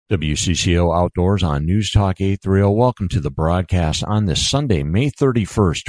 WCCO Outdoors on News Talk 830. Welcome to the broadcast on this Sunday, May 31st,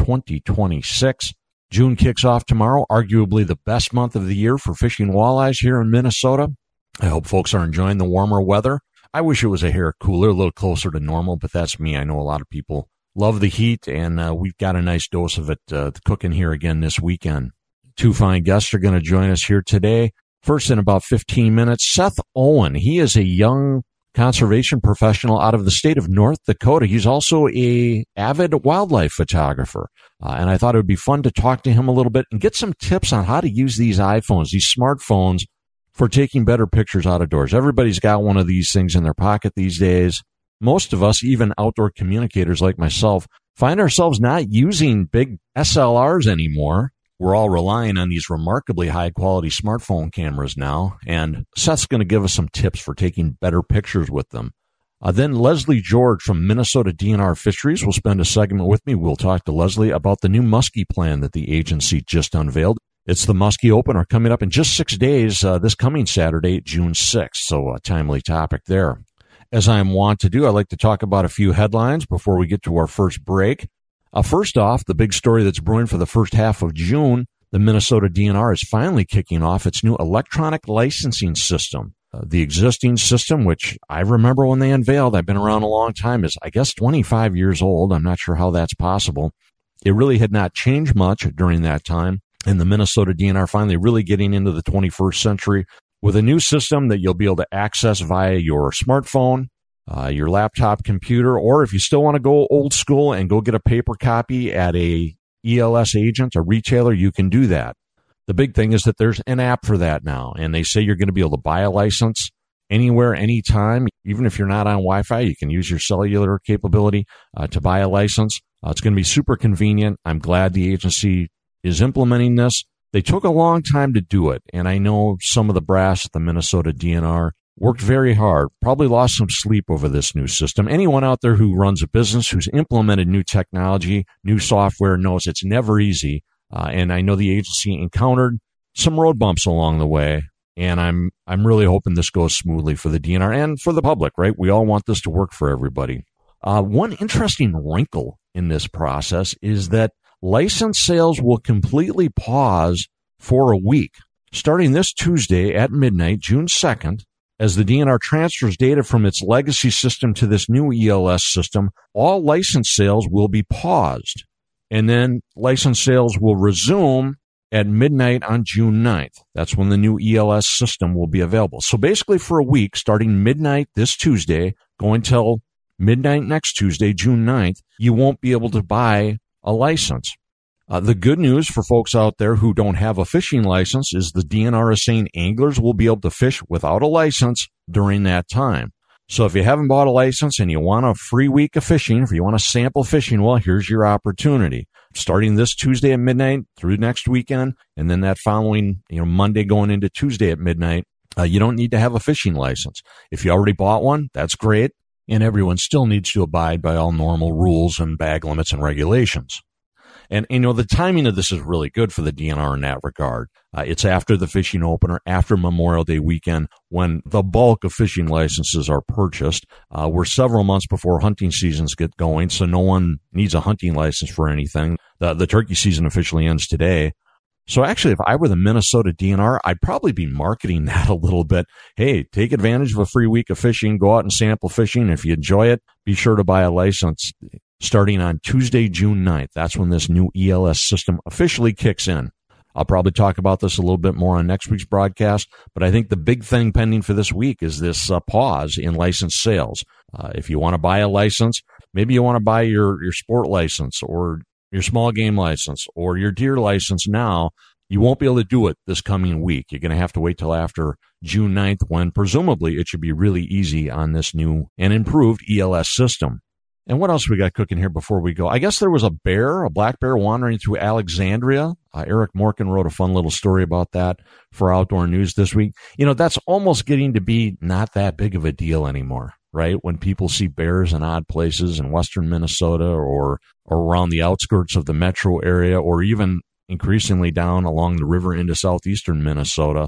2026. June kicks off tomorrow, arguably the best month of the year for fishing walleyes here in Minnesota. I hope folks are enjoying the warmer weather. I wish it was a hair cooler, a little closer to normal, but that's me. I know a lot of people love the heat, and we've got a nice dose of it cooking here again this weekend. Two fine guests are going to join us here today. First, in about 15 minutes, Seth Owen. He is a young conservation professional out of the state of North Dakota. He's also a avid wildlife photographer. And I thought it would be fun to talk to him a little bit and get some tips on how to use these iPhones, these smartphones, for taking better pictures out of doors. Everybody's got one of these things in their pocket these days. Most of us, even outdoor communicators like myself, find ourselves not using big SLRs anymore. We're all relying on these remarkably high-quality smartphone cameras now, and Seth's going to give us some tips for taking better pictures with them. Then Leslie George from Minnesota DNR Fisheries will spend a segment with me. We'll talk to Leslie about the new muskie plan that the agency just unveiled. It's the Muskie Opener coming up in just 6 days, this coming Saturday, June 6th, so a timely topic there. As I am wont to do, I'd like to talk about a few headlines before we get to our first break. First off, the big story that's brewing for the first half of June, the Minnesota DNR is finally kicking off its new electronic licensing system. The existing system, which I remember when they unveiled, I've been around a long time, is I guess 25 years old. I'm not sure how that's possible. It really had not changed much during that time, and the Minnesota DNR finally really getting into the 21st century with a new system that you'll be able to access via your smartphone, your laptop computer, or if you still want to go old school and go get a paper copy at a ELS agent, a retailer, you can do that. The big thing is that there's an app for that now, and they say you're going to be able to buy a license anywhere, anytime. Even if you're not on Wi-Fi, you can use your cellular capability to buy a license. It's going to be super convenient. I'm glad the agency is implementing this. They took a long time to do it, and I know some of the brass at the Minnesota DNR worked very hard, probably lost some sleep over this new system. Anyone out there who runs a business, who's implemented new technology, new software, knows it's never easy. And I know the agency encountered some road bumps along the way, and I'm really hoping this goes smoothly for the DNR and for the public, right? We all want this to work for everybody. One interesting wrinkle in this process is that license sales will completely pause for a week, starting this Tuesday at midnight, June 2nd. As the DNR transfers data from its legacy system to this new ELS system, all license sales will be paused. And then license sales will resume at midnight on June 9th. That's when the new ELS system will be available. So basically for a week, starting midnight this Tuesday, going till midnight next Tuesday, June 9th, you won't be able to buy a license. The good news for folks out there who don't have a fishing license is the DNR is saying anglers will be able to fish without a license during that time. So if you haven't bought a license and you want a free week of fishing, if you want to sample fishing, well, here's your opportunity. Starting this Tuesday at midnight through next weekend, and then that following, Monday going into Tuesday at midnight, you don't need to have a fishing license. If you already bought one, that's great. And everyone still needs to abide by all normal rules and bag limits and regulations. And, the timing of this is really good for the DNR in that regard. It's after the fishing opener, after Memorial Day weekend, when the bulk of fishing licenses are purchased. We're several months before hunting seasons get going, so no one needs a hunting license for anything. The turkey season officially ends today. So actually, if I were the Minnesota DNR, I'd probably be marketing that a little bit. Hey, take advantage of a free week of fishing. Go out and sample fishing. If you enjoy it, be sure to buy a license. Starting on Tuesday, June 9th. That's when this new ELS system officially kicks in. I'll probably talk about this a little bit more on next week's broadcast, but I think the big thing pending for this week is this pause in license sales. If you want to buy a license, maybe you want to buy your sport license or your small game license or your deer license now, you won't be able to do it this coming week. You're going to have to wait till after June 9th when presumably it should be really easy on this new and improved ELS system. And what else we got cooking here before we go? I guess there was a black bear wandering through Alexandria. Eric Morgan wrote a fun little story about that for Outdoor News this week. That's almost getting to be not that big of a deal anymore, right? When people see bears in odd places in western Minnesota or around the outskirts of the metro area or even increasingly down along the river into southeastern Minnesota,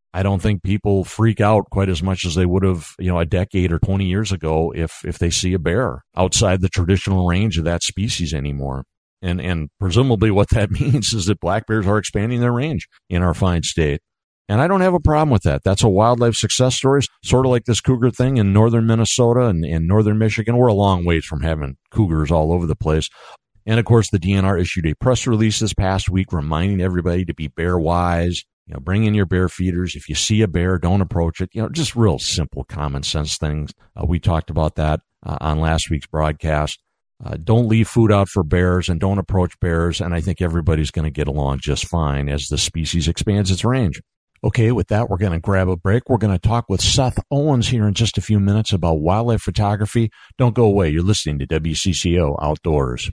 I don't think people freak out quite as much as they would have, a decade or 20 years ago if they see a bear outside the traditional range of that species anymore. And presumably what that means is that black bears are expanding their range in our fine state. And I don't have a problem with that. That's a wildlife success story, sort of like this cougar thing in northern Minnesota and northern Michigan. We're a long ways from having cougars all over the place. And of course, the DNR issued a press release this past week reminding everybody to be bear wise. Bring in your bear feeders. If you see a bear, don't approach it. Just real simple common sense things. We talked about that on last week's broadcast. Don't leave food out for bears and don't approach bears. And I think everybody's going to get along just fine as the species expands its range. Okay, with that, we're going to grab a break. We're going to talk with Seth Owens here in just a few minutes about wildlife photography. Don't go away. You're listening to WCCO Outdoors.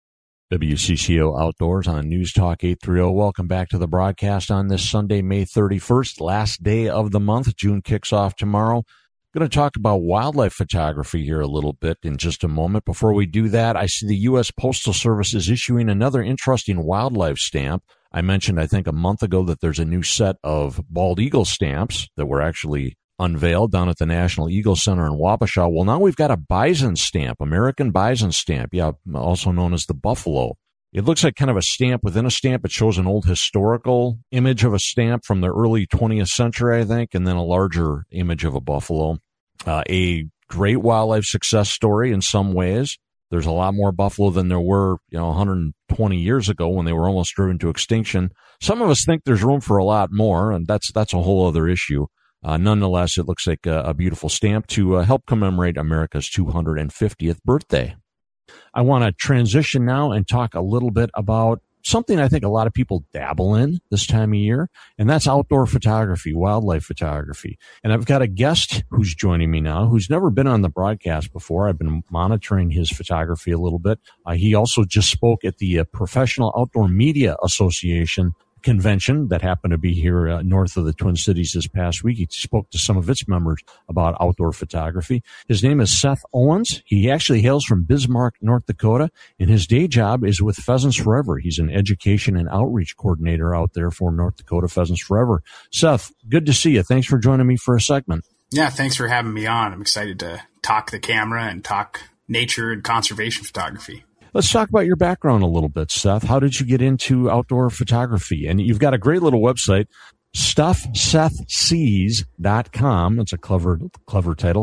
WCCO Outdoors on News Talk 830. Welcome back to the broadcast on this Sunday, May 31st, last day of the month. June kicks off tomorrow. Going to talk about wildlife photography here a little bit in just a moment. Before we do that, I see the U.S. Postal Service is issuing another interesting wildlife stamp. I mentioned, I think, a month ago that there's a new set of bald eagle stamps that were actually unveiled down at the National Eagle Center in Wabasha. Well, now we've got a bison stamp, American bison stamp, also known as the buffalo. It looks like kind of a stamp within a stamp. It shows an old historical image of a stamp from the early 20th century, I think, and then a larger image of a buffalo. A great wildlife success story in some ways. There's a lot more buffalo than there were, 120 years ago when they were almost driven to extinction. Some of us think there's room for a lot more, and that's a whole other issue. Nonetheless, it looks like a beautiful stamp to help commemorate America's 250th birthday. I want to transition now and talk a little bit about something I think a lot of people dabble in this time of year, and that's outdoor photography, wildlife photography. And I've got a guest who's joining me now who's never been on the broadcast before. I've been monitoring his photography a little bit. He also just spoke at the Professional Outdoor Media Association convention that happened to be here north of the Twin Cities this past week. He spoke to some of its members about outdoor photography. His name is Seth Owens. He actually hails from Bismarck, North Dakota, and his day job is with Pheasants Forever. He's an education and outreach coordinator out there for North Dakota Pheasants Forever. Seth, good to see you. Thanks for joining me for a segment. Yeah, thanks for having me on. I'm excited to talk the camera and talk nature and conservation photography. Let's talk about your background a little bit, Seth. How did you get into outdoor photography? And you've got a great little website, StuffSethSees.com. It's a clever title,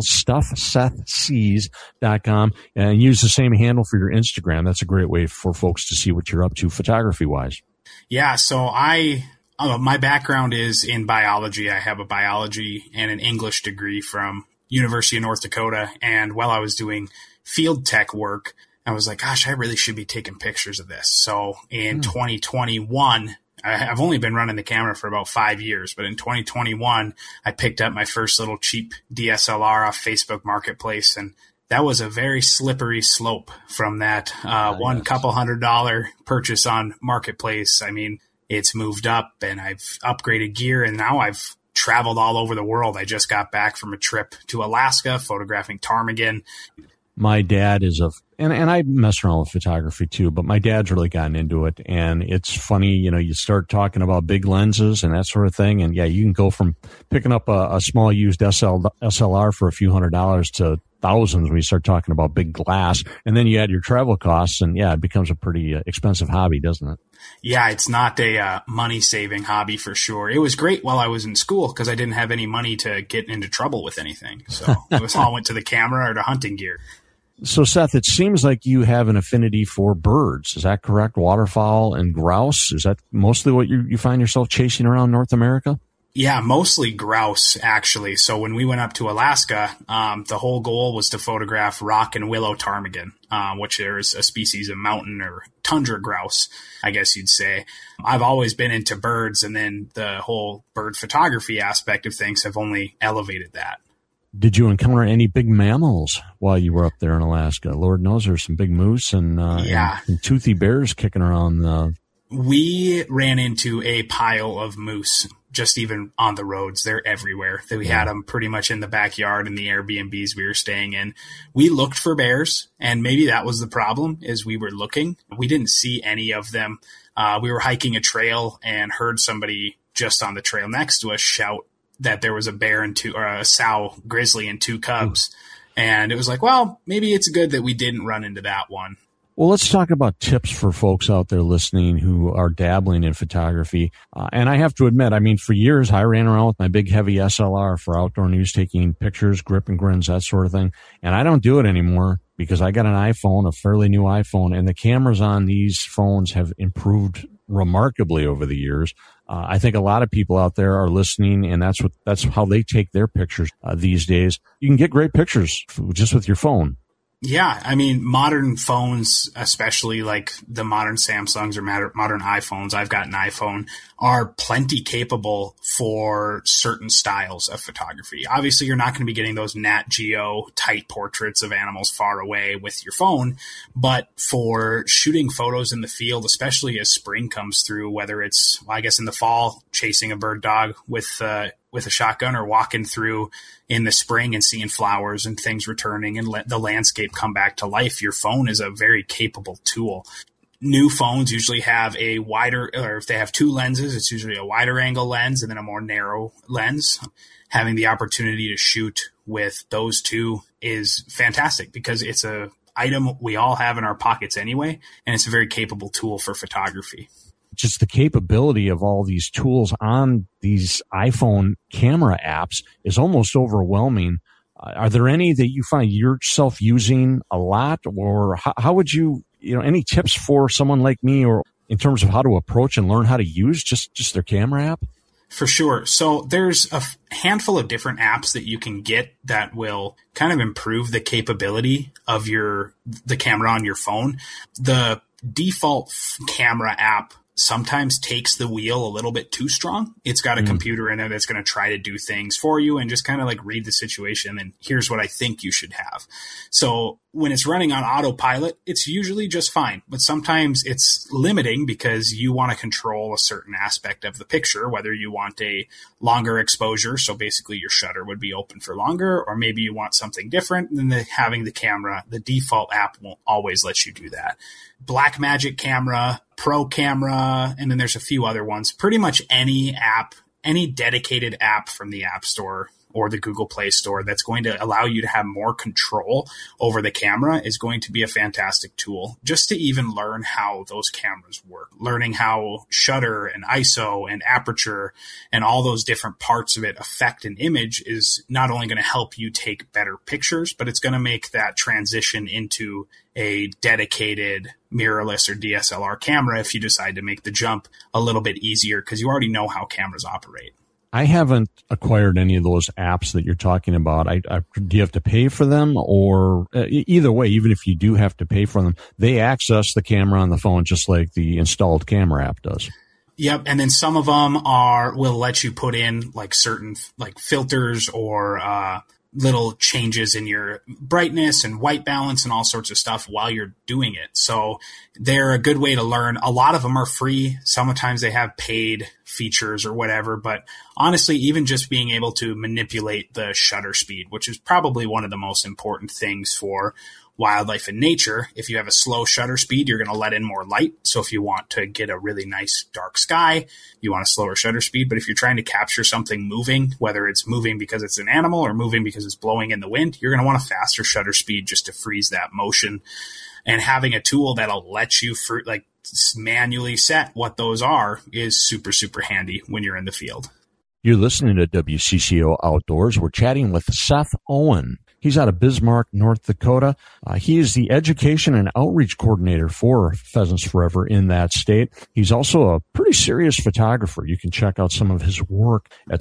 StuffSethSees.com. And use the same handle for your Instagram. That's a great way for folks to see what you're up to photography-wise. Yeah, so my background is in biology. I have a biology and an English degree from University of North Dakota. And while I was doing field tech work, I was like, gosh, I really should be taking pictures of this. So in 2021, I've only been running the camera for about 5 years, but in 2021, I picked up my first little cheap DSLR off Facebook Marketplace. And that was a very slippery slope from that couple $100 purchase on Marketplace. I mean, it's moved up and I've upgraded gear and now I've traveled all over the world. I just got back from a trip to Alaska photographing ptarmigan. My dad is and I mess around with photography too, but my dad's really gotten into it. And it's funny, you start talking about big lenses and that sort of thing. And yeah, you can go from picking up a small used SLR for a few $100s to thousands when you start talking about big glass. And then you add your travel costs and yeah, it becomes a pretty expensive hobby, doesn't it? Yeah, it's not a money-saving hobby for sure. It was great while I was in school because I didn't have any money to get into trouble with anything. So it was all went to the camera or to hunting gear. So, Seth, it seems like you have an affinity for birds. Is that correct? Waterfowl and grouse? Is that mostly what you find yourself chasing around North America? Yeah, mostly grouse, actually. So when we went up to Alaska, the whole goal was to photograph rock and willow ptarmigan, which is a species of mountain or tundra grouse, I guess you'd say. I've always been into birds, and then the whole bird photography aspect of things have only elevated that. Did you encounter any big mammals while you were up there in Alaska? Lord knows there's some big moose and toothy bears kicking around. We ran into a pile of moose just even on the roads. They're everywhere. We had them pretty much in the backyard in the Airbnbs we were staying in. We looked for bears, and maybe that was the problem, is we were looking. We didn't see any of them. We were hiking a trail and heard somebody just on the trail next to us shout, that there was a bear or a sow grizzly and two cubs. And it was like, well, maybe it's good that we didn't run into that one. Well, let's talk about tips for folks out there listening who are dabbling in photography. And I have to admit, I mean, for years, I ran around with my big, heavy SLR for outdoor news, taking pictures, grip and grins, that sort of thing. And I don't do it anymore because I got an iPhone, a fairly new iPhone, and the cameras on these phones have improved remarkably over the years. I think a lot of people out there are listening, and that's how they take their pictures these days. You can get great pictures just with your phone. Yeah, I mean, modern phones, especially like the modern Samsungs or modern iPhones, I've got an iPhone, are plenty capable for certain styles of photography. Obviously, you're not going to be getting those Nat Geo tight portraits of animals far away with your phone, but for shooting photos in the field, especially as spring comes through, whether it's, well, I guess in the fall, chasing a bird dog with a shotgun, or walking through in the spring and seeing flowers and things returning and let the landscape come back to life, your phone is a very capable tool. New phones usually have a wider, or if they have two lenses, it's usually a wider angle lens and then a more narrow lens. Having the opportunity to shoot with those two is fantastic because it's a item we all have in our pockets anyway, and it's a very capable tool for photography. Just the capability of all these tools on these iPhone camera apps is almost overwhelming. Are there any that you find yourself using a lot, or how would you any tips for someone like me, or in terms of how to approach and learn how to use just their camera app? For sure. So there's a handful of different apps that you can get that will kind of improve the capability of the camera on your phone. The default camera app sometimes takes the wheel a little bit too strong. It's got a computer in it that's going to try to do things for you and just kind of like read the situation and here's what I think you should have. So when it's running on autopilot, it's usually just fine. But sometimes it's limiting because you want to control a certain aspect of the picture, whether you want a longer exposure, so basically your shutter would be open for longer, or maybe you want something different, and then having the default app won't always let you do that. Blackmagic Camera, Pro Camera, and then there's a few other ones. Pretty much any app, any dedicated app from the App Store or the Google Play Store that's going to allow you to have more control over the camera is going to be a fantastic tool just to even learn how those cameras work. Learning how shutter and ISO and aperture and all those different parts of it affect an image is not only going to help you take better pictures, but it's going to make that transition into a dedicated mirrorless or DSLR camera if you decide to make the jump a little bit easier because you already know how cameras operate. I haven't acquired any of those apps that you're talking about. Do you have to pay for them? Or either way, even if you do have to pay for them, they access the camera on the phone just like the installed camera app does. Yep. And then some of them will let you put in like certain like filters or little changes in your brightness and white balance and all sorts of stuff while you're doing it. So they're a good way to learn. A lot of them are free. Sometimes they have paid features or whatever, but honestly, even just being able to manipulate the shutter speed, which is probably one of the most important things for wildlife and nature. If you have a slow shutter speed, you're going to let in more light. So if you want to get a really nice dark sky, you want a slower shutter speed. But if you're trying to capture something moving, whether it's moving because it's an animal or moving because it's blowing in the wind, you're going to want a faster shutter speed just to freeze that motion. And having a tool that'll let you manually set what those are is super, super handy when you're in the field. You're listening to WCCO Outdoors. We're chatting with Seth Owen. He's out of Bismarck, North Dakota. He is the education and outreach coordinator for Pheasants Forever in that state. He's also a pretty serious photographer. You can check out some of his work at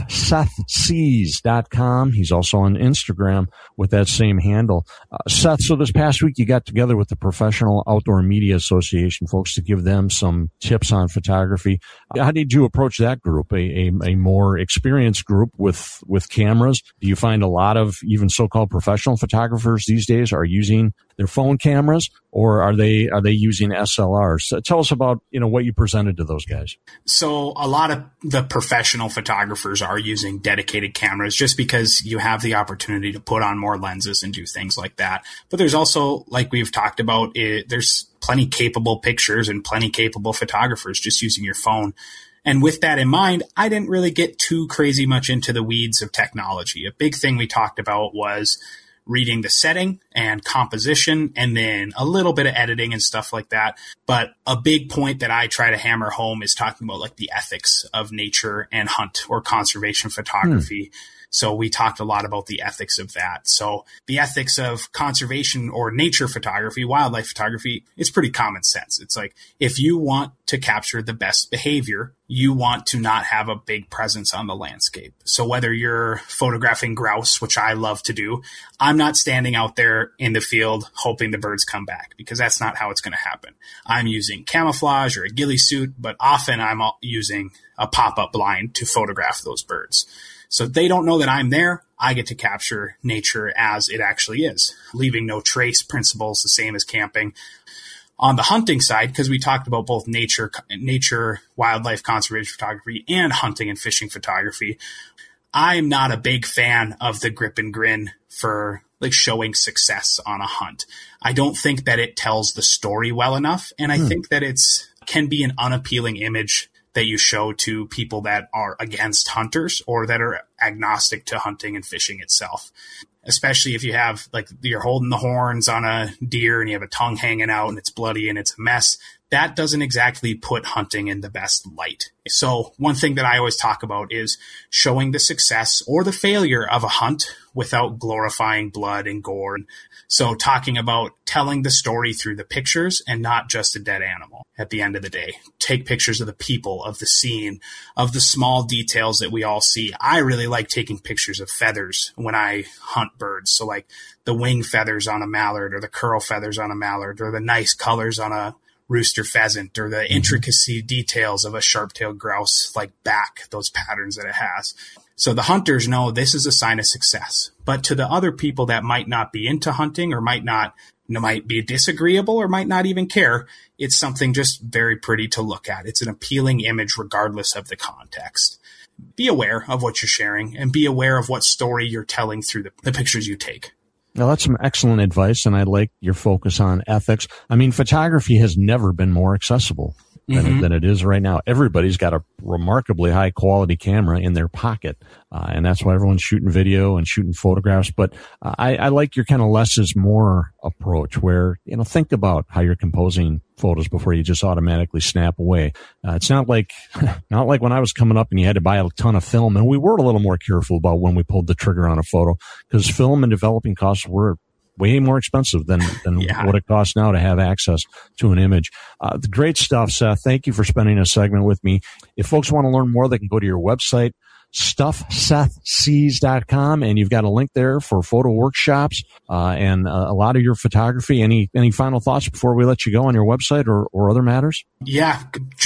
StuffSethSees.com. He's also on Instagram with that same handle. Seth, so this past week you got together with the Professional Outdoor Media Association folks to give them some tips on photography. How did you approach that group, a more experienced group with cameras? Do you find a lot of even so-called professional photographers these days are using their phone cameras, or are they using SLRs? So tell us about what you presented to those guys. So a lot of the professional photographers are using dedicated cameras just because you have the opportunity to put on more lenses and do things like that. But there's also, like we've talked about, there's plenty capable pictures and plenty capable photographers just using your phone. And with that in mind, I didn't really get too crazy much into the weeds of technology. A big thing we talked about was reading the setting and composition, and then a little bit of editing and stuff like that. But a big point that I try to hammer home is talking about like the ethics of nature and hunt or conservation photography. So we talked a lot about the ethics of that. So the ethics of conservation or nature photography, wildlife photography, it's pretty common sense. It's like, if you want to capture the best behavior, you want to not have a big presence on the landscape. So whether you're photographing grouse, which I love to do, I'm not standing out there in the field hoping the birds come back, because that's not how it's going to happen. I'm using camouflage or a ghillie suit, but often I'm using a pop-up blind to photograph those birds. So they don't know that I'm there. I get to capture nature as it actually is, leaving no trace. Principles the same as camping. On the hunting side, because we talked about both nature, wildlife conservation photography, and hunting and fishing photography, I'm not a big fan of the grip and grin for like showing success on a hunt. I don't think that it tells the story well enough, and I think that can be an unappealing image that you show to people that are against hunters or that are agnostic to hunting and fishing itself. Especially if you have, like, you're holding the horns on a deer and you have a tongue hanging out and it's bloody and it's a mess. That doesn't exactly put hunting in the best light. So one thing that I always talk about is showing the success or the failure of a hunt without glorifying blood and gore. So talking about telling the story through the pictures and not just a dead animal at the end of the day. Take pictures of the people, of the scene, of the small details that we all see. I really like taking pictures of feathers when I hunt birds. So like the wing feathers on a mallard, or the curl feathers on a mallard, or the nice colors on a rooster pheasant, or the intricacy details of a sharp-tailed grouse, like back, those patterns that it has. So the hunters know this is a sign of success. But to the other people that might not be into hunting, or might be disagreeable, or might not even care, it's something just very pretty to look at. It's an appealing image regardless of the context. Be aware of what you're sharing, and be aware of what story you're telling through the pictures you take. Now, that's some excellent advice, and I like your focus on ethics. I mean, photography has never been more accessible than it is right now. Everybody's got a remarkably high-quality camera in their pocket, and that's why everyone's shooting video and shooting photographs. But I like your kind of less is more approach, where, think about how you're composing photos before you just automatically snap away. It's not like when I was coming up and you had to buy a ton of film, and we were a little more careful about when we pulled the trigger on a photo, because film and developing costs were way more expensive than what it costs now to have access to an image. The great stuff, Seth. Thank you for spending a segment with me. If folks want to learn more, they can go to your website, StuffSethSees.com, and you've got a link there for photo workshops and a lot of your photography. Any final thoughts before we let you go on your website or other matters? Yeah,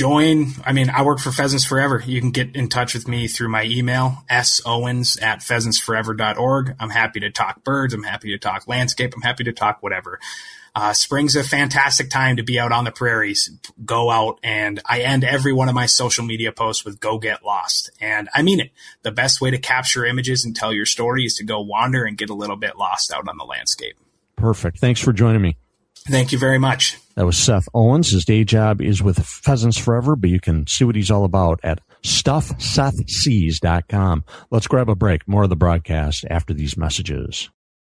I work for Pheasants Forever. You can get in touch with me through my email, sowens@pheasantsforever.org. I'm happy to talk birds. I'm happy to talk landscape. I'm happy to talk whatever. Spring's a fantastic time to be out on the prairies. Go out, and I end every one of my social media posts with "Go get lost." And I mean it. The best way to capture images and tell your story is to go wander and get a little bit lost out on the landscape. Perfect. Thanks for joining me. Thank you very much. That was Seth Owens. His day job is with Pheasants Forever, but you can see what he's all about at StuffSethSees.com. Let's grab a break. More of the broadcast after these messages.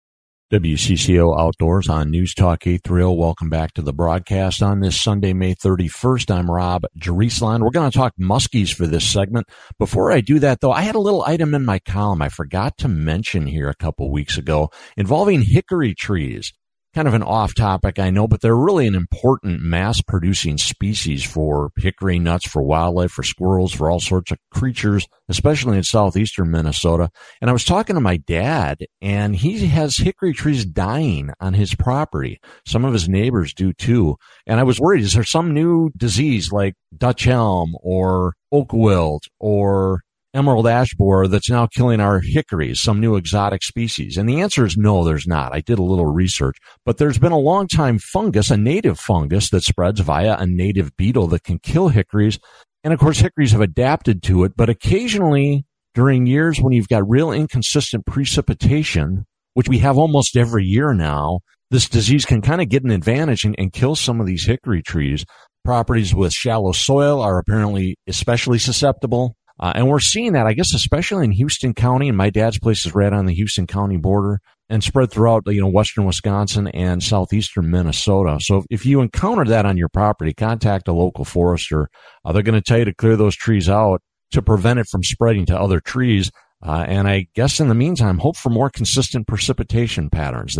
WCCO Outdoors on News Talk 830. Welcome back to the broadcast on this Sunday, May 31st. I'm Rob Jerusalem. We're going to talk muskies for this segment. Before I do that, though, I had a little item in my column I forgot to mention here a couple weeks ago involving hickory trees. Kind of an off topic, I know, but they're really an important mass-producing species for hickory nuts, for wildlife, for squirrels, for all sorts of creatures, especially in southeastern Minnesota. And I was talking to my dad, and he has hickory trees dying on his property. Some of his neighbors do too. And I was worried, is there some new disease like Dutch elm or oak wilt or emerald ash borer that's now killing our hickories, some new exotic species? And the answer is no, there's not. I did a little research, but there's been a long time fungus, a native fungus that spreads via a native beetle that can kill hickories. And of course, hickories have adapted to it, but occasionally during years when you've got real inconsistent precipitation, which we have almost every year now, this disease can kind of get an advantage and kill some of these hickory trees. Properties with shallow soil are apparently especially susceptible. And we're seeing that, I guess, especially in Houston County, and my dad's place is right on the Houston County border and spread throughout, western Wisconsin and southeastern Minnesota. So if you encounter that on your property, contact a local forester. They're going to tell you to clear those trees out to prevent it from spreading to other trees. And I guess in the meantime, hope for more consistent precipitation patterns.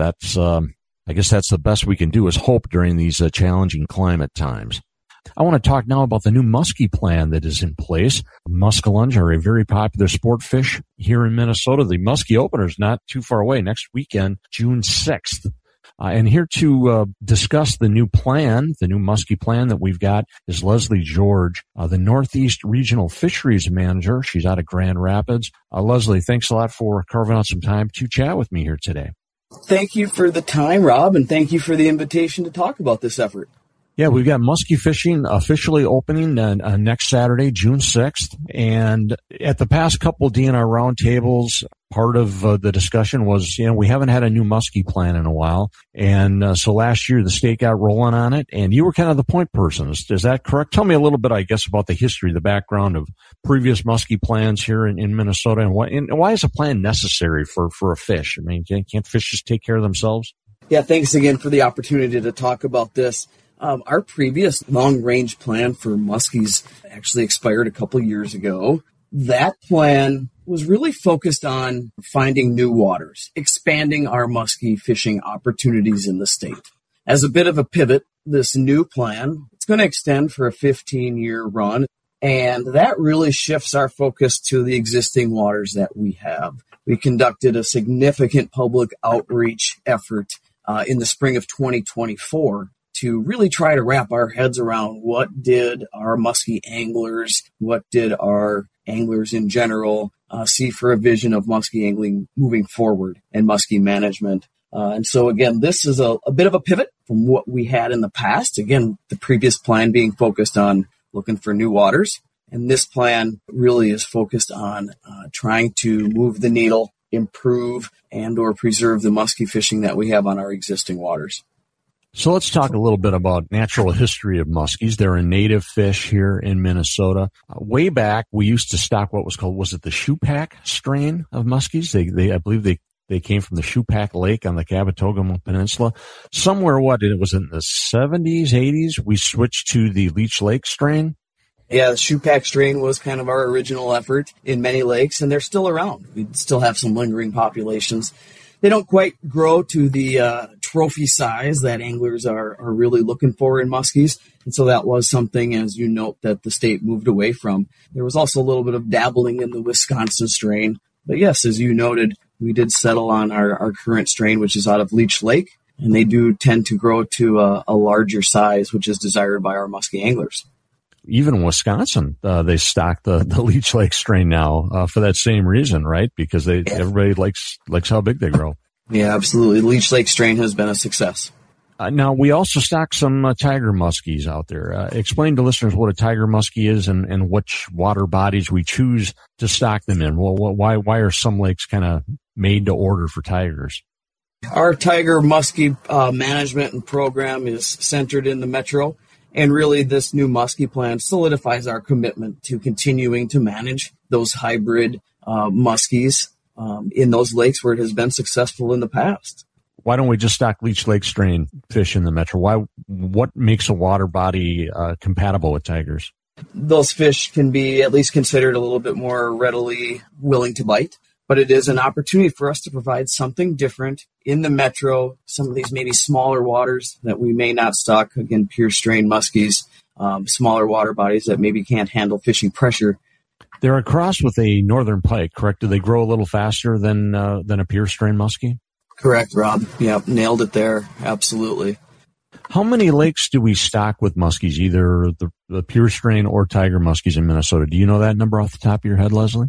I guess that's the best we can do, is hope during these challenging climate times. I want to talk now about the new muskie plan that is in place. Muskellunge are a very popular sport fish here in Minnesota. The Muskie Opener is not too far away, next weekend, June 6th. And here to discuss the new plan, the new muskie plan that we've got, is Leslie George, the Northeast Regional Fisheries Manager. She's out of Grand Rapids. Leslie, thanks a lot for carving out some time to chat with me here today. Thank you for the time, Rob, and thank you for the invitation to talk about this effort. Yeah, we've got muskie fishing officially opening next Saturday, June 6th. And at the past couple DNR roundtables, part of the discussion was, we haven't had a new muskie plan in a while. And so last year the state got rolling on it, and you were kind of the point person. Is that correct? Tell me a little bit, I guess, about the history, the background of previous muskie plans here in Minnesota, and why is a plan necessary for a fish? I mean, can't fish just take care of themselves? Yeah, thanks again for the opportunity to talk about this. Our previous long-range plan for muskies actually expired a couple years ago. That plan was really focused on finding new waters, expanding our muskie fishing opportunities in the state. As a bit of a pivot, this new plan, it's going to extend for a 15-year run, and that really shifts our focus to the existing waters that we have. We conducted a significant public outreach effort in the spring of 2024 to really try to wrap our heads around what did our muskie anglers, what did our anglers in general see for a vision of muskie angling moving forward and muskie management. And so, again, this is a bit of a pivot from what we had in the past. Again, the previous plan being focused on looking for new waters. And this plan really is focused on trying to move the needle, improve, and or preserve the muskie fishing that we have on our existing waters. So let's talk a little bit about natural history of muskies. They're a native fish here in Minnesota. Way back, we used to stock what was it the Shupak strain of muskies? I believe they came from the Shupak Lake on the Kabetogama Peninsula. Somewhere, it was in the 70s, 80s, we switched to the Leech Lake strain. Yeah, the Shupak strain was kind of our original effort in many lakes, and they're still around. We still have some lingering populations. They don't quite grow to the trophy size that anglers are really looking for in muskies. And so that was something, as you note, that the state moved away from. There was also a little bit of dabbling in the Wisconsin strain. But yes, as you noted, we did settle on our current strain, which is out of Leech Lake. And they do tend to grow to a larger size, which is desired by our muskie anglers. Even in Wisconsin, they stock the Leech Lake strain now for that same reason, right? Because everybody likes how big they grow. Yeah, absolutely. The Leech Lake strain has been a success. Now, we also stock some tiger muskies out there. Explain to listeners what a tiger muskie is and which water bodies we choose to stock them in. Well, why are some lakes kind of made to order for tigers? Our tiger muskie management and program is centered in the metro. And really, this new muskie plan solidifies our commitment to continuing to manage those hybrid muskies in those lakes where it has been successful in the past. Why don't we just stock Leech Lake strain fish in the metro? What makes a water body compatible with tigers? Those fish can be at least considered a little bit more readily willing to bite. But it is an opportunity for us to provide something different in the metro, some of these maybe smaller waters that we may not stock, again, pure strain muskies, smaller water bodies that maybe can't handle fishing pressure. They're a cross with a northern pike, correct? Do they grow a little faster than a pure strain muskie? Correct, Rob. Yep, nailed it there. Absolutely. How many lakes do we stock with muskies, either the pure strain or tiger muskies in Minnesota? Do you know that number off the top of your head, Leslie?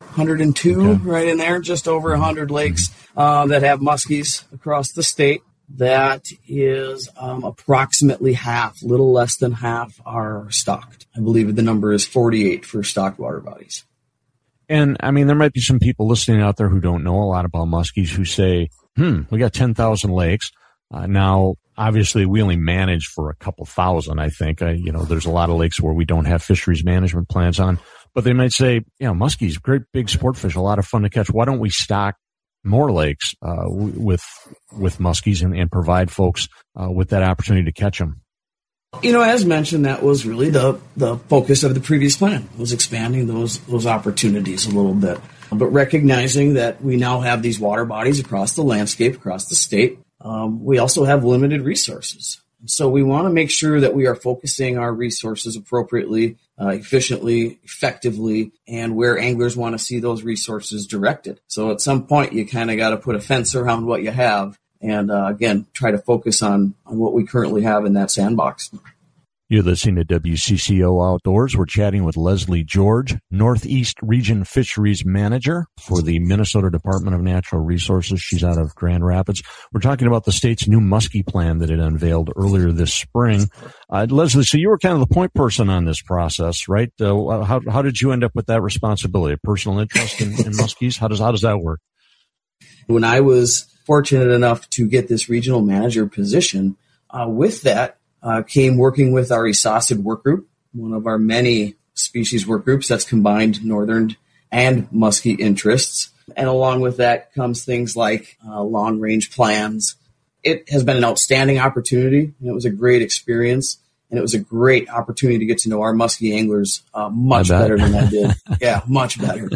102, okay. Right in there, just over 100 lakes that have muskies across the state. That is approximately half, little less than half are stocked. I believe the number is 48 for stocked water bodies. And, I mean, there might be some people listening out there who don't know a lot about muskies who say, we got 10,000 lakes. Now, obviously we only manage for a couple thousand, I think. There's a lot of lakes where we don't have fisheries management plans on, but they might say, muskies, great big sport fish, a lot of fun to catch. Why don't we stock more lakes with muskies and provide folks with that opportunity to catch them? As mentioned, that was really the focus of the previous plan, was expanding those opportunities a little bit. But recognizing that we now have these water bodies across the landscape, across the state, we also have limited resources. So we want to make sure that we are focusing our resources appropriately, efficiently, effectively, and where anglers want to see those resources directed. So at some point, you kind of got to put a fence around what you have and, again, try to focus on what we currently have in that sandbox. You're listening to WCCO Outdoors. We're chatting with Leslie George, Northeast Region Fisheries Manager for the Minnesota Department of Natural Resources. She's out of Grand Rapids. We're talking about the state's new muskie plan that it unveiled earlier this spring. Leslie, so you were kind of the point person on this process, right? How did you end up with that responsibility? A personal interest in muskies? How does that work? When I was fortunate enough to get this regional manager position, with that, came working with our ESOCID work group, one of our many species work groups that's combined northern and muskie interests. And along with that comes things like long-range plans. It has been an outstanding opportunity, and it was a great experience, and it was a great opportunity to get to know our muskie anglers much better than I did. Yeah, much better.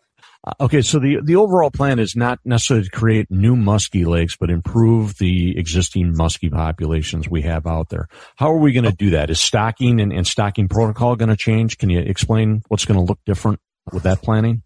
Okay, so the overall plan is not necessarily to create new muskie lakes, but improve the existing muskie populations we have out there. How are we going to do that? Is stocking and stocking protocol going to change? Can you explain what's going to look different with that planning?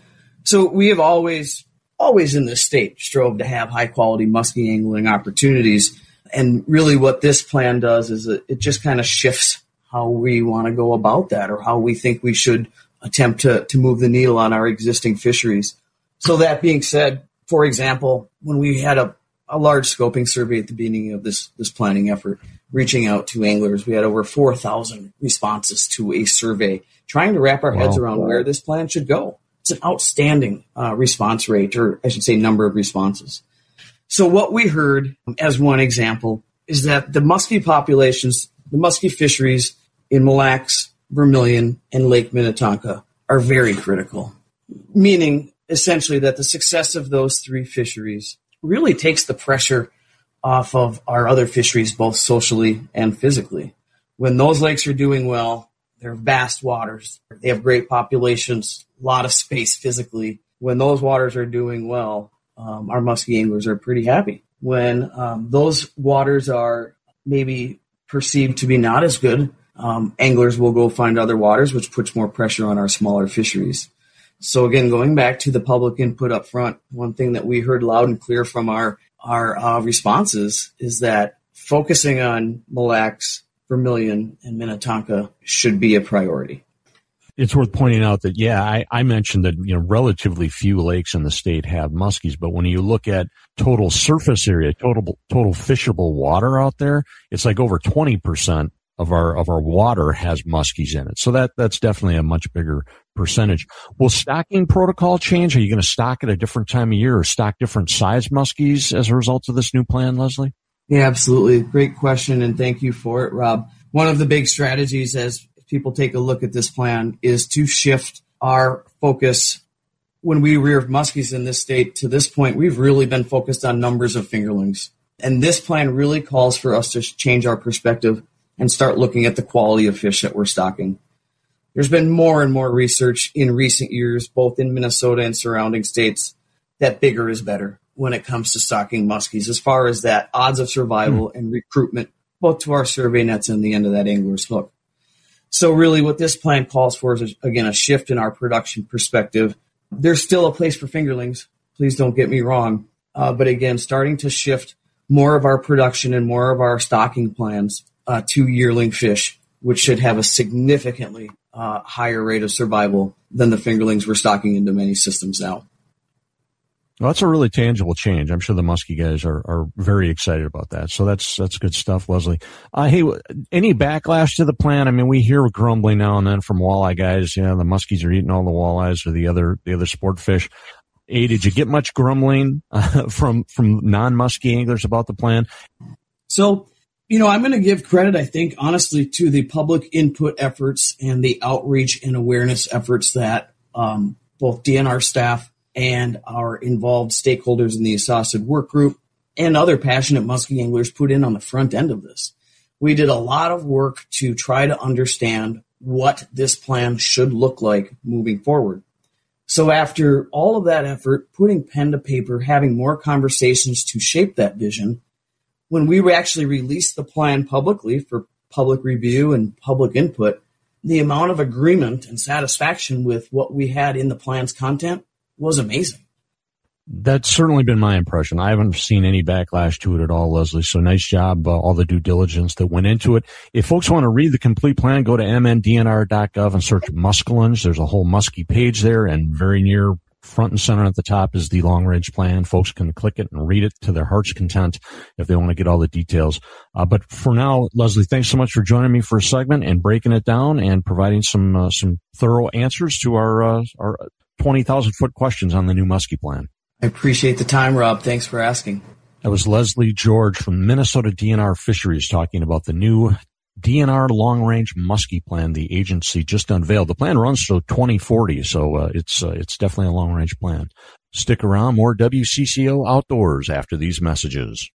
So we have always in this state strove to have high-quality muskie angling opportunities. And really what this plan does is it just kind of shifts how we want to go about that, or how we think we should attempt to move the needle on our existing fisheries. So that being said, for example, when we had a large scoping survey at the beginning of this planning effort, reaching out to anglers, we had over 4,000 responses to a survey, trying to wrap our heads around where this plan should go. It's an outstanding response rate, or I should say number of responses. So what we heard as one example is that the muskie populations, the muskie fisheries in Mille Lacs, Vermilion, and Lake Minnetonka are very critical, meaning essentially that the success of those three fisheries really takes the pressure off of our other fisheries, both socially and physically. When those lakes are doing well, they're vast waters, they have great populations, a lot of space physically. When those waters are doing well, our muskie anglers are pretty happy. When those waters are maybe perceived to be not as good, anglers will go find other waters, which puts more pressure on our smaller fisheries. So again, going back to the public input up front, one thing that we heard loud and clear from our responses is that focusing on Mille Lacs, Vermilion, and Minnetonka should be a priority. It's worth pointing out that, I mentioned that, relatively few lakes in the state have muskies, but when you look at total surface area, total fishable water out there, it's like over 20% of our water has muskies in it. So that's definitely a much bigger percentage. Will stocking protocol change? Are you going to stock at a different time of year or stock different size muskies as a result of this new plan, Leslie? Yeah, absolutely. Great question, and thank you for it, Rob. One of the big strategies as people take a look at this plan is to shift our focus. When we rear muskies in this state, to this point, we've really been focused on numbers of fingerlings. And this plan really calls for us to change our perspective and start looking at the quality of fish that we're stocking. There's been more and more research in recent years, both in Minnesota and surrounding states, that bigger is better when it comes to stocking muskies, as far as that odds of survival and recruitment, both to our survey nets and the end of that angler's hook. So really what this plan calls for is, again, a shift in our production perspective. There's still a place for fingerlings. Please don't get me wrong. But again, starting to shift more of our production and more of our stocking plans to yearling fish, which should have a significantly higher rate of survival than the fingerlings we're stocking into many systems now. Well, that's a really tangible change. I'm sure the muskie guys are very excited about that. So that's good stuff, Leslie. Hey, any backlash to the plan? I mean, we hear grumbling now and then from walleye guys. The muskies are eating all the walleyes or the other sport fish. Did you get much grumbling from non-muskie anglers about the plan? So, I'm going to give credit, I think, honestly, to the public input efforts and the outreach and awareness efforts that both DNR staff and our involved stakeholders in the Assassid Work Group and other passionate muskie anglers put in on the front end of this. We did a lot of work to try to understand what this plan should look like moving forward. So after all of that effort, putting pen to paper, having more conversations to shape that vision, when we actually released the plan publicly for public review and public input, the amount of agreement and satisfaction with what we had in the plan's content was amazing. That's certainly been my impression. I haven't seen any backlash to it at all, Leslie. So nice job, all the due diligence that went into it. If folks want to read the complete plan, go to mndnr.gov and search Muskellunge. There's a whole muskie page there, and very near front and center at the top is the long-range plan. Folks can click it and read it to their heart's content if they want to get all the details. But for now, Leslie, thanks so much for joining me for a segment and breaking it down and providing some thorough answers to our 20,000-foot questions on the new muskie plan. I appreciate the time, Rob. Thanks for asking. That was Leslie George from Minnesota DNR Fisheries talking about the new DNR long-range muskie plan the agency just unveiled. The plan runs till 2040, so it's definitely a long-range plan. Stick around, more WCCO Outdoors after these messages.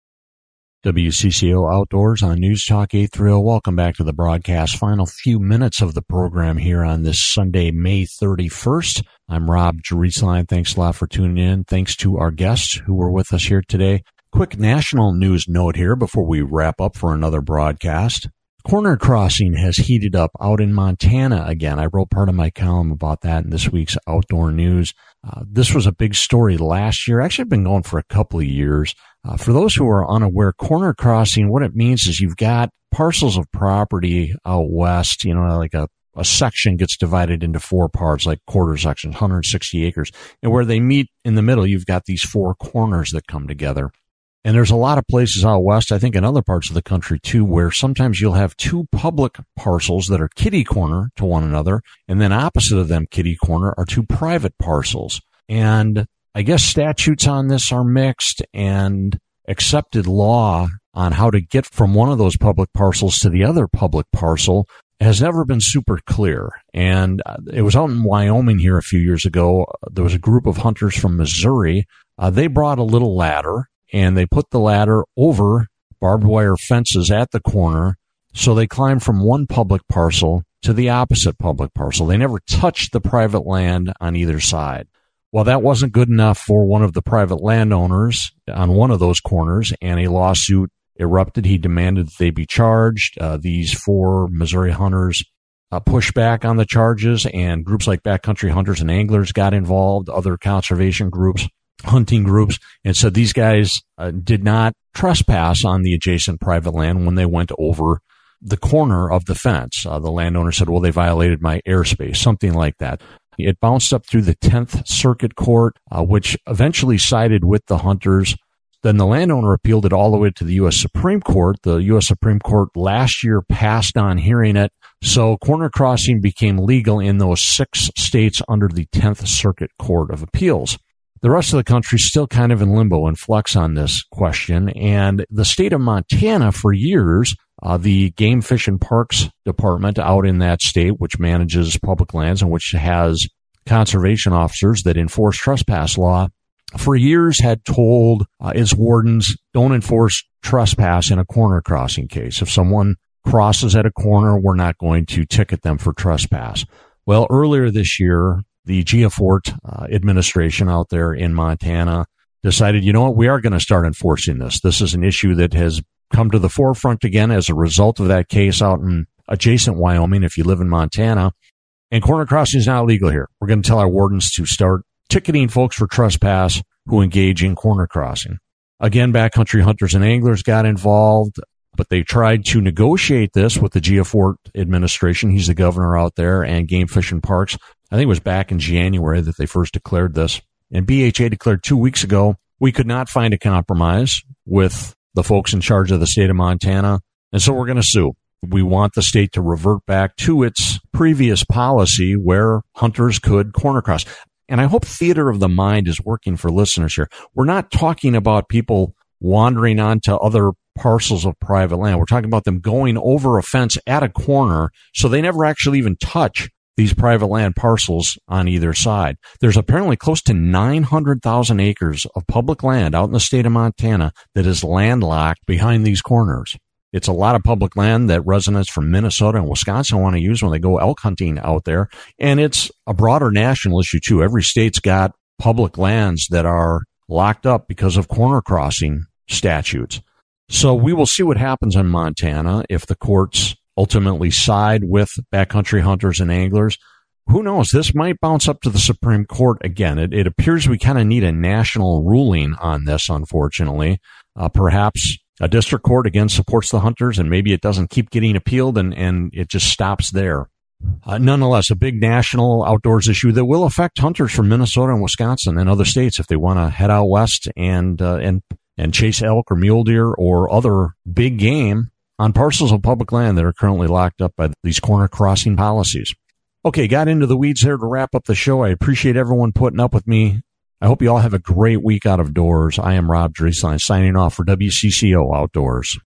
WCCO Outdoors on News Talk 830. Welcome back to the broadcast. Final few minutes of the program here on this Sunday, May 31st. I'm Rob Jerusalem. Thanks a lot for tuning in. Thanks to our guests who were with us here today. Quick national news note here before we wrap up for another broadcast. Corner crossing has heated up out in Montana again. I wrote part of my column about that in this week's Outdoor News. This was a big story last year. Actually, been going for a couple of years. For those who are unaware, corner crossing, what it means is you've got parcels of property out west, like a section gets divided into four parts, like quarter sections, 160 acres. And where they meet in the middle, you've got these four corners that come together. And there's a lot of places out west, I think in other parts of the country too, where sometimes you'll have two public parcels that are kitty corner to one another, and then opposite of them kitty corner are two private parcels. And I guess statutes on this are mixed, and accepted law on how to get from one of those public parcels to the other public parcel has never been super clear. And it was out in Wyoming here a few years ago. There was a group of hunters from Missouri. They brought a little ladder, and they put the ladder over barbed wire fences at the corner, so they climbed from one public parcel to the opposite public parcel. They never touched the private land on either side. Well, that wasn't good enough for one of the private landowners on one of those corners, and a lawsuit erupted. He demanded that they be charged. These four Missouri hunters pushed back on the charges, and groups like Backcountry Hunters and Anglers got involved, other conservation groups, hunting groups, and said these guys did not trespass on the adjacent private land when they went over the corner of the fence. The landowner said, well, they violated my airspace, something like that. It bounced up through the 10th Circuit Court, which eventually sided with the hunters. Then the landowner appealed it all the way to the U.S. Supreme Court. The U.S. Supreme Court last year passed on hearing it. So corner crossing became legal in those 6 states under the 10th Circuit Court of Appeals. The rest of the country is still kind of in limbo and flux on this question. And the state of Montana, for years, the Game Fish and Parks Department out in that state, which manages public lands and which has conservation officers that enforce trespass law, for years had told its wardens, don't enforce trespass in a corner crossing case. If someone crosses at a corner, we're not going to ticket them for trespass. Well, earlier this year, the Giafort administration out there in Montana decided, you know what, we are going to start enforcing this. This is an issue that has come to the forefront again as a result of that case out in adjacent Wyoming, if you live in Montana. And corner crossing is not legal here. We're going to tell our wardens to start ticketing folks for trespass who engage in corner crossing. Again, Backcountry Hunters and Anglers got involved, but they tried to negotiate this with the Giafort administration. He's the governor out there, and Game Fish and Parks. I think it was back in January that they first declared this. And BHA declared 2 weeks ago, we could not find a compromise with the folks in charge of the state of Montana, and so we're going to sue. We want the state to revert back to its previous policy where hunters could corner cross. And I hope theater of the mind is working for listeners here. We're not talking about people wandering onto other parcels of private land. We're talking about them going over a fence at a corner, so they never actually even touch these private land parcels on either side. There's apparently close to 900,000 acres of public land out in the state of Montana that is landlocked behind these corners. It's a lot of public land that residents from Minnesota and Wisconsin want to use when they go elk hunting out there. And it's a broader national issue, too. Every state's got public lands that are locked up because of corner crossing statutes. So we will see what happens in Montana if the courts ultimately side with backcountry hunters and anglers. Who knows? This might bounce up to the Supreme Court again. It appears we kind of need a national ruling on this, unfortunately. Perhaps a district court, again, supports the hunters, and maybe it doesn't keep getting appealed and it just stops there. Nonetheless, a big national outdoors issue that will affect hunters from Minnesota and Wisconsin and other states if they want to head out west and chase elk or mule deer or other big game on parcels of public land that are currently locked up by these corner crossing policies. Okay, got into the weeds there to wrap up the show. I appreciate everyone putting up with me. I hope you all have a great week out of doors. I am Rob Drieslein signing off for WCCO Outdoors.